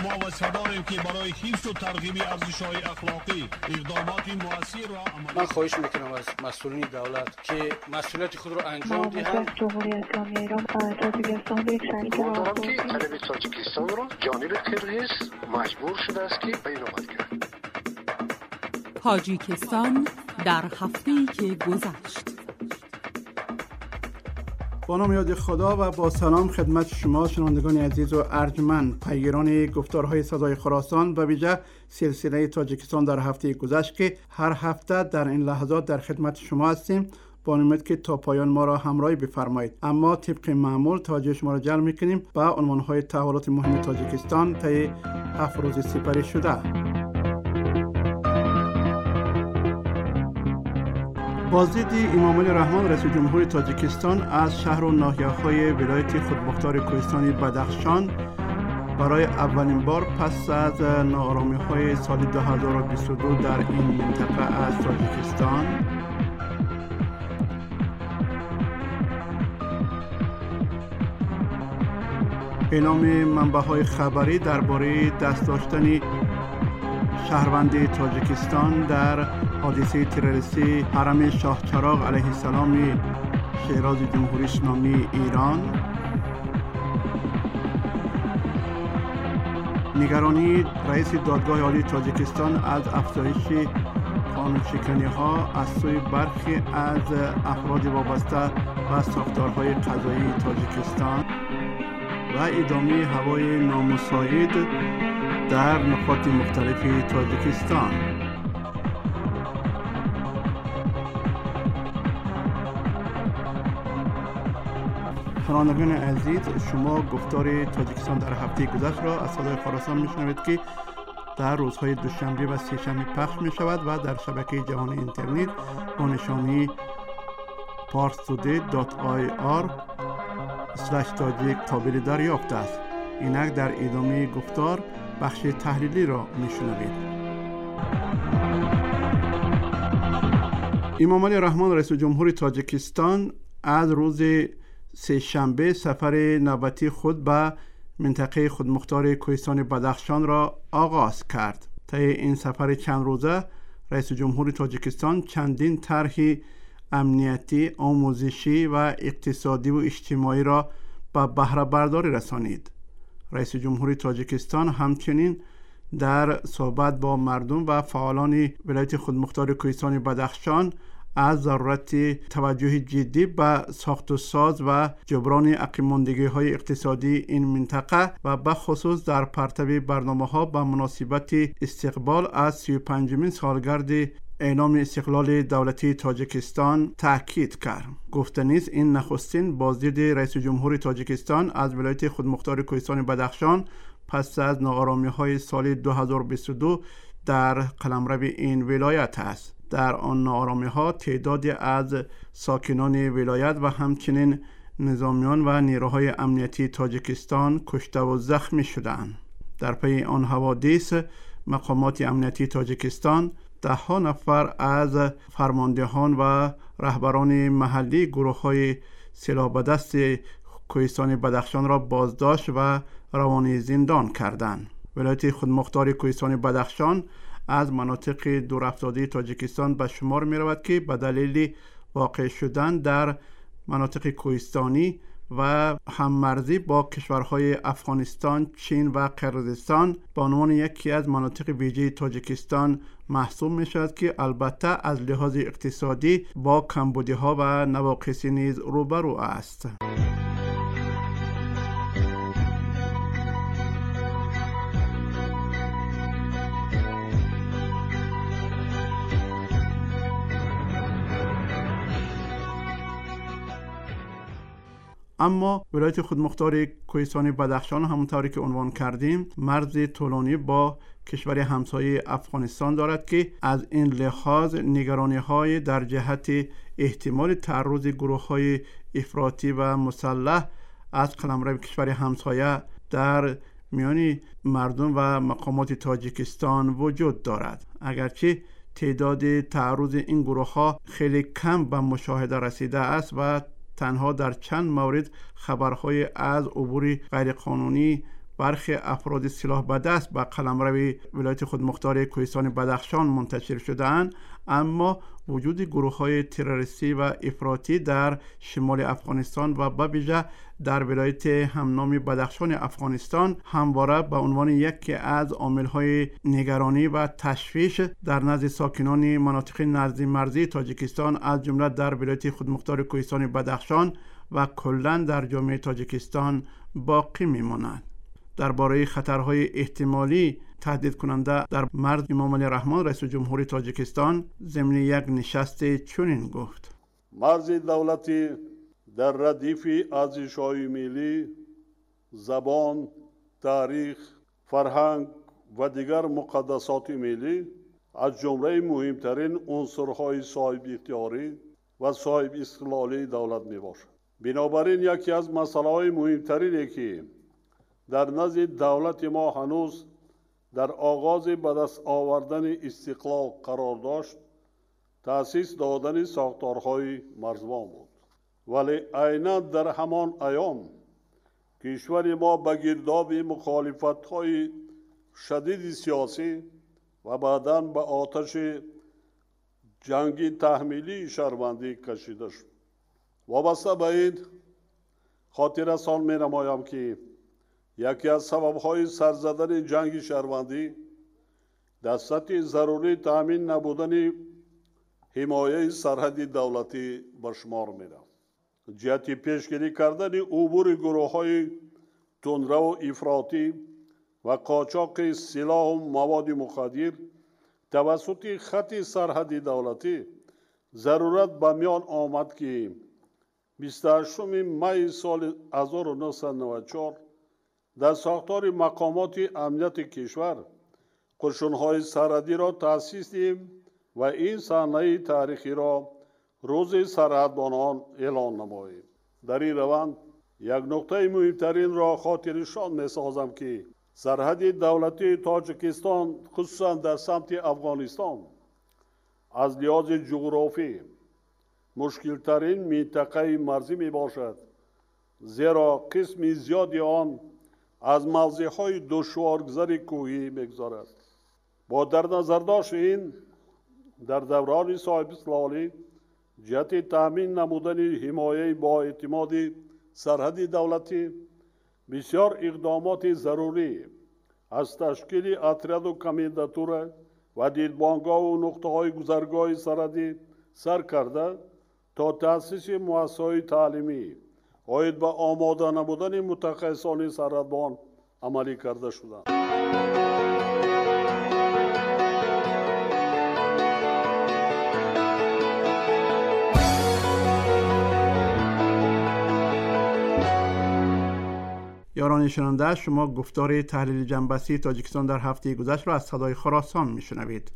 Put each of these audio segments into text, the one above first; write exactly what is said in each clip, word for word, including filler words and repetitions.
ما و صداییم که برای حفظ و ترغیب ارزش‌های اخلاقی اقدامات مؤثر را عملی. من خواهش میکنم از مسئولین دولت که مسئولیت خود را انجام دهند. جمهوری اسلامی ایران تاجیکستان به یک شریک دارم که طلب تاجیکستان را جانب قرقیز مجبور شده است که بین‌آمد کند. تاجیکستان در هفته‌ای که گذشت. با نام یاد خدا و با سلام خدمت شما شنوندگان عزیز و ارجمند، پیگیران گفتارهای صدای خراسان و ویژه سلسله تاجیکستان در هفته گذشت که هر هفته در این لحظات در خدمت شما هستیم، با امید که تا پایان ما را همراهی بفرمایید. اما طبق معمول توجه شما را جلب می‌کنیم به عنوان‌های تحولات مهم تاجیکستان طی هفت روز سپری شده. بازدید امامعلی رحمان رئیس جمهوری تاجیکستان از شهر و ناحیه‌های ولایت خودمختار کوهستانی بدخشان برای اولین بار پس از ناآرامی‌های سال دو هزار و بیست و دو در این منطقه از تاجیکستان اعلام منبع‌های خبری درباره دست داشتن شهروند تاجیکستان در حادثه تروریستی حرم شاه چراغ علیه السلام شیراز جمهوری اسلامی ایران، نگرانی رئیس دادگاه عالی تاجیکستان از افزایش قانون‌شکنی‌ها از سوی برخی از افراد وابسته به ساختارهای قضایی تاجیکستان و ادامه هوای نامساعد در نقاط مختلف تاجیکستان. شنوندگان عزیز، شما گفتار تاجیکستان در هفته گذشته را از صدای خراسان میشنوید که در روزهای دوشنبه و سه‌شنبه پخش می شود و در شبکه جهانی اینترنت با نشانی پارستودی دات آی آر اسلش تاجیک قابل دریافت است. اینک در ادامه گفتار بخش تحلیلی را میشنوید. امامعلی رحمان رئیس جمهوری تاجیکستان از روز سه‌شنبه سفر نوبتی خود به منطقه خودمختار کوهستان بدخشان را آغاز کرد. طی این سفر چند روزه رئیس جمهوری تاجیکستان چندین طرح امنیتی، آموزشی و اقتصادی و اجتماعی را به بهره برداری رسانید. رئیس جمهوری تاجیکستان همچنین در صحبت با مردم و فعالان ولایت خودمختار کوهستان بدخشان از ضرورت توجه جدی به ساخت و ساز و جبران عقب‌ماندگی‌های اقتصادی این منطقه و به خصوص در پرتو برنامه‌ها به مناسبت استقبال از سی و پنجمین سالگرد اعلام استقلال دولتی تاجیکستان تاکید کرد. گفته نیز این نخستین بازدید رئیس جمهوری تاجیکستان از ولایت خودمختار کوهستان بدخشان پس از ناآرامی‌های سال دو هزار و بیست و دو در قلمرو این ولایت است. در آن ناآرامی‌ها تعدادی از ساکنان ولایت و همچنین نظامیان و نیروهای امنیتی تاجیکستان کشته و زخمی شدند. در پی آن حوادث مقامات امنیتی تاجیکستان ده ها نفر از فرماندهان و رهبران محلی گروه‌های سلاح به دست کوهستان بدخشان را بازداشت و روانه زندان کردند. ولایت خودمختار کوهستان بدخشان از مناطق دورافتاده تاجیکستان به شمار می رود که به دلیل واقع شدن در مناطق کوهستانی و هممرزی با کشورهای افغانستان، چین و قرقیزستان به عنوان یکی از مناطق ویژه تاجیکستان محسوب می شود که البته از لحاظ اقتصادی با کمبودی‌ها و نواقصی نیز روبرو است. اما ولایت خودمختار کوهستان بدخشان همونطوری که عنوان کردیم مرز طولانی با کشور همسایه افغانستان دارد که از این لحاظ نگرانی‌های در جهت احتمال تعرض گروه‌های افراطی و مسلح از قلمرو کشور همسایه در میان مردم و مقامات تاجیکستان وجود دارد. اگرچه تعداد تعرض این گروه‌ها خیلی کم به مشاهده رسیده است و تنها در چند مورد خبرهای از عبور غیرقانونی برخی افراد سلاح به دست به قلمرو ولایت خودمختار کوهستان بدخشان منتشر شده‌اند، اما وجود گروه‌های تروریستی و افراطی در شمال افغانستان و به ویژه در ولایت همنام بدخشان افغانستان همواره به عنوان یکی از عامل‌های نگرانی و تشویش در نزد ساکنان مناطق نزدیک مرزی تاجیکستان از جمله در ولایت خودمختار کوهستان بدخشان و کلاً در جامعه تاجیکستان باقی می‌ماند. درباره خطرهای احتمالی تهدید کننده در مرز امام علی رحمان رئیس جمهوری تاجیکستان ضمن یک نشست چنین گفت: مرز دولتی در ردیف ارزش‌های ملی، زبان، تاریخ، فرهنگ و دیگر مقدسات ملی از جمله مهمترین عنصرهای صاحب اختیاری و صاحب استقلالی دولت میباشد. بنابراین یکی از مسائل مهمترینی که در نزد دولت ما هنوز در آغاز به دست آوردن استقلال قرار داشت تأسیس دادن ساختارهای مرزبان بود. ولی عیناً در همان ایام کشور ما به گرداب مخالفت‌های شدید سیاسی و بعداً به آتش جنگی تحمیلی شهروندی کشیده شد. وابسته به این خاطررسان می‌نمایم که یکی از سبب‌های سرزدن جنگ شهروندی در سطح ضروری تامین نبودن حمایه سرحدی دولتی به شمار می‌رفت. جهت پیشگیری کردن عبور گروه‌های تندرو افراطی و قاچاق سلاح و مواد مخدر توسط خط سرحدی دولتی ضرورت به میان آمد که بیست و هشتم می سال هزار و نهصد و نود و چهار در ساختار مقامات امنیت کشور قشون‌های سرحدی را تأسیس دهیم و این صحنه تاریخی را روز سرحدبانان اعلان نماییم. در این روند یک نکته مهمترین را خاطرشان می‌سازم که سرحد دولتی تاجیکستان خصوصا در سمت افغانستان از لحاظ جغرافی مشکل ترین منطقه مرزی می باشد، زیرا قسم زیادی آن از موضع‌های دشوارگذر کوهی می‌گذرد. با در نظر داشت این در دوران صاحب استقلالی جهت تامین نمودن حمایه با اعتماد سرحد دولتی بسیار اقدامات ضروری از تشکیل اتریاد و کمانداتوره و دیدبانگاه و نقطه‌های گذرگاه سرحدی سر کرده تا تأسیس مؤسسه‌های تعلیمی عاید به آماده نمودن متخصصان سرحدبان عملی کرده شدند. یاران شنونده، شما گفتار تحلیل جنبستی تاجیکستان در هفته گذشته را از صدای خراسان میشنوید.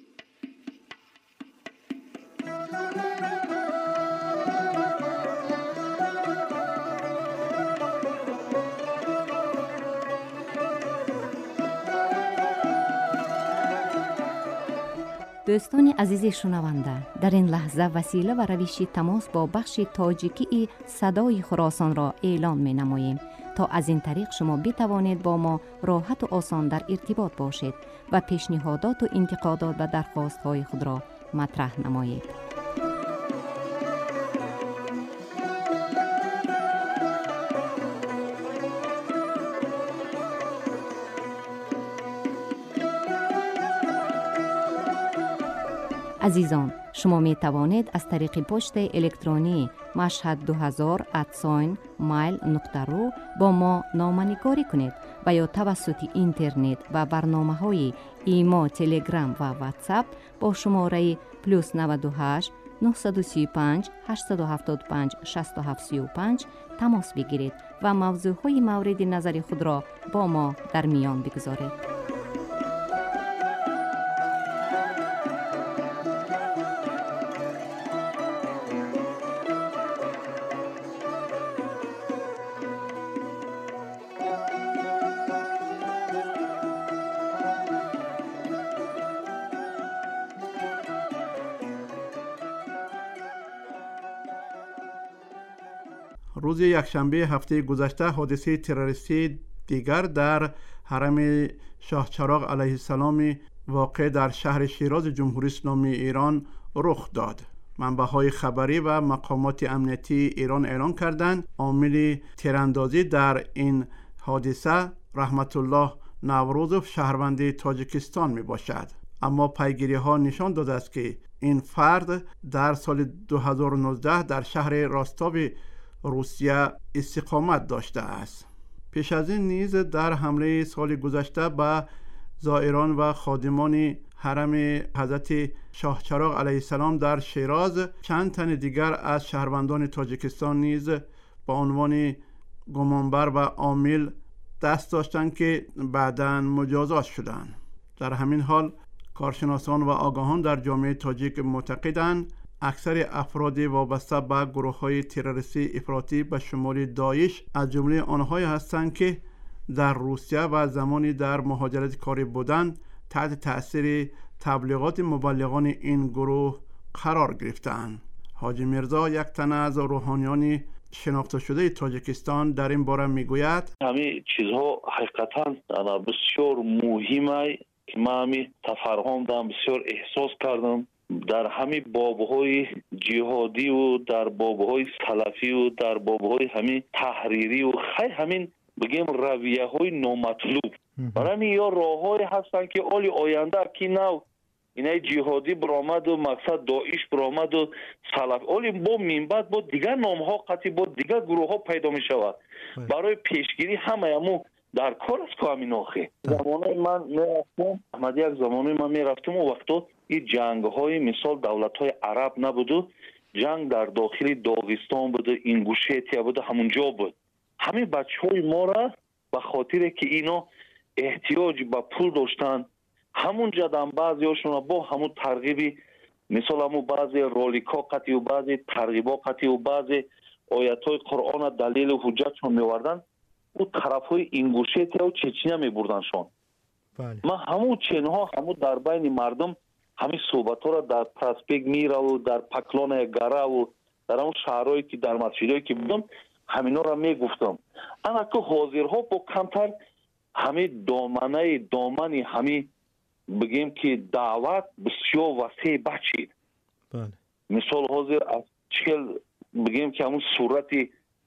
دوستان عزیز شنونده، در این لحظه وسیله و روش تماس با بخش تاجیکی صدای خراسان را اعلام می نماییم تا از این طریق شما بتوانید با ما راحت و آسان در ارتباط باشید و پیشنهادات و انتقادات و درخواست‌های خود را مطرح نمایید. عزیزان، شما می توانید از طریق پست الکترونی مشهد دو هزار ات مایل نقطه رو با ما نامه‌نگاری کنید و یا توسط اینترنت و برنامه های ایما، تلگرام و واتساپ با شماره پلوس نود و هشت نهصد و سی و پنج هشتصد و هفتاد و پنج شصت و هفت سی و پنج تماس بگیرید و موضوع های مورد نظر خود را با ما در میان بگذارید. روز یکشنبه هفته گذشته حادثه تروریستی دیگر در حرم شاه چراغ علیه السلام واقع در شهر شیراز جمهوری اسلامی ایران رخ داد. منبع‌های خبری و مقامات امنیتی ایران اعلام کردند عامل تیراندازی در این حادثه رحمت الله نوروزوف شهروند تاجیکستان می باشد. اما پیگیری ها نشان داده است که این فرد در سال دو هزار و نوزده در شهر راستاو روسیه استقامت داشته است. پیش از این نیز در حمله سال گذشته به زائران و خادمان حرم حضرت شاه چراغ علیه السلام در شیراز چند تن دیگر از شهروندان تاجیکستان نیز با عنوان گمانبر و عامل دست داشتند که بعداً مجازات شدند. در همین حال کارشناسان و آگاهان در جامعه تاجیک معتقدند اکثر افراد وابسته به گروه‌های تروریستی افراطی به شمول داعش از جمله آنهایی هستند که در روسیه و زمانی در مهاجرت کاری بودند تحت تأثیر تبلیغات مبلغان این گروه قرار گرفتند. حاجی میرزا، یک تن از روحانیان شناخته شده تاجیکستان، در این باره میگوید همه چیزها حقیقتا بسیار مهمه که من همی تفرهمدم، بسیار احساس کردم در همه بابهای جهادی و در بابهای سلفی و در بابهای همه تحریری و خیلی همین بگیم رویه های نامطلوب برای یا راه های هستن که آلی آینده که نو اینای جهادی برآمد و مقصد داعش برآمد و سلف آلی با منبعد با دیگر نام ها قطعی با دیگر گروه ها پیدا می شود. برای پیشگیری همه همو در کار است که همین آخه زمانه من می رفتم احمد یک زمانه من می رفتم و وقتا این جنگ های مثال دولت های عرب نبود، جنگ در داخل داغستان بود، اینگوشتیه بود، همونجا بود. همین بچه های ما را به خاطر که اینا احتیاج به پول داشتن همون جدن بعضی هاشون با همون ترغیبی مثال همون بعضی رولیکا قطعی و بعضی ترغیبا قطعی و بعضی آیت های قرآن دلیل و حجت شون میوردن و طرف های اینگوشتیه و چچنیه میبردنشون. بله. من همون چنها همون در بین مردم همین صحبت ها را در پرسپیک میره و در پکلان گره و در همون شهرهایی که در مسجدهایی که بودم همینا را میگفتم. اما که حاضرها با کمتر همین دامنه دامنی همین بگیم که دعوت بسیار وسیع بچید. بله. مثال حاضر از چکل بگیم که همون صورت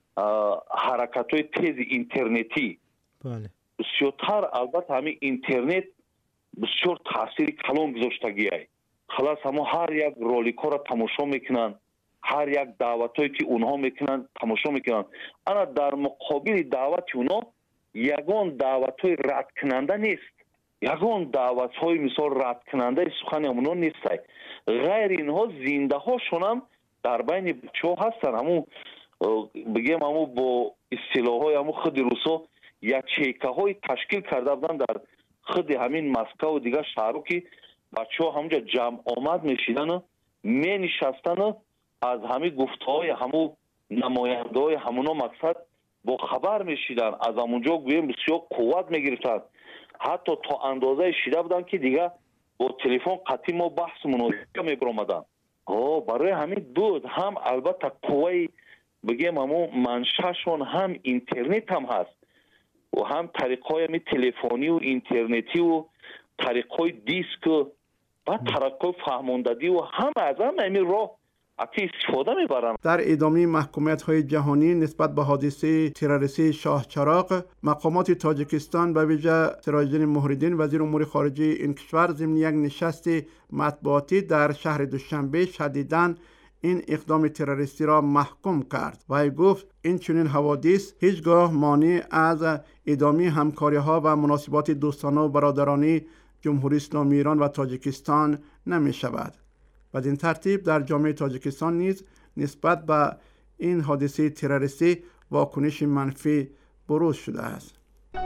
حرکت های تیز اینترنتی. بله. بسیارتر البته همین اینترنت بسیار تاثیر کلان گذاشتگی های. خلاص همون هر یک رولیکا را تماشا میکنن، هر یک دعوت هایی که اونها میکنن تماشا میکنن. انا در مقابل دعوت اونها یگان دعوت های رد کننده نیست، یگان دعوت های مثال رد کننده سخن اونها نیست. غیر اینها زنده هاشون هم در بین بچه ها هستن. همون بگیم همون با اصطلاح های همون خود روسا یچیکه های تشکیل کرده بودن در خود همین مسکو و دیگر شهرها که بچه ها همونجا جمع آمد میشیدن و می نشستن و از همین گفته های همون نماینده های همونا مقصد با خبر میشیدن، از همونجا گویم بسیار قوت میگرفتن، حتی تا اندازه شیده بودن که دیگه با تلفن قطعی ما بحث مناظره میبرامدن. برای همین بود هم البته قوی بگیم همون منشأشون هم اینترنت هم هست و هم طریقای همین تلفنی و اینترنتی و طریقای دیسک و طریقای فهماندهی و هم از هم همین راه استفاده میبرن. در ادامه محکومیت‌های جهانی نسبت به حادثه تروریستی شاه چراغ، مقامات تاجیکستان به ویژه سراج‌الدین مهرالدین وزیر امور خارجه این کشور ضمن یک نشست مطبوعاتی در شهر دوشنبه شدیداً این اقدام تروریستی را محکوم کرد و گفت این چنین حوادث هیچگاه مانع از ادامه همکاری‌ها و مناسبات دوستانه و برادرانه جمهوری اسلامی ایران و تاجیکستان نمی شود. بدین ترتیب در جامعه تاجیکستان نیز نسبت به این حادثه تروریستی واکنش منفی بروز شده است.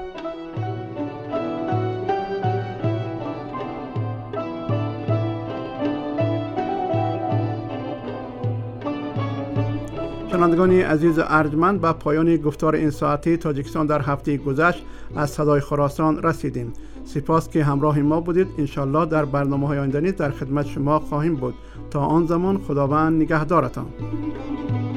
شنوندگان عزیز ارجمند، به پایان گفتار این ساعتی تاجیکستان در هفته گذشت از صدای خراسان رسیدیم. سپاس که همراه ما بودید. انشالله در برنامه‌های آینده نیز در خدمت شما خواهیم بود. تا آن زمان خداوند نگهدارتان.